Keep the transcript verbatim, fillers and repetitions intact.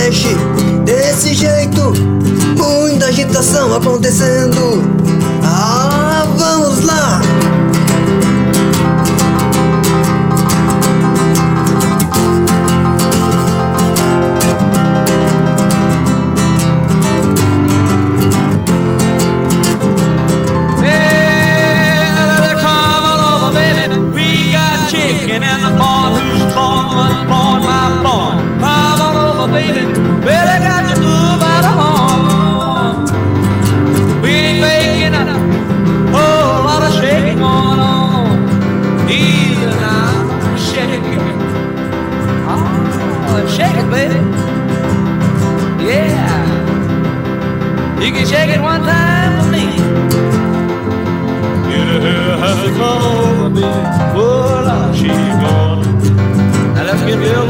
mexe desse jeito, muita agitação acontecendo. Ah, vamos lá! And the boy who's born was born my boy. Come on over, baby. Well, I got you moved by the horn. We ain't making a whole lot of shaking going on. Easy now, shake it. Oh, shake it, baby. Yeah. You can shake it one time for me. Yeah, have to come over, baby. Well, she gone. Now let's get real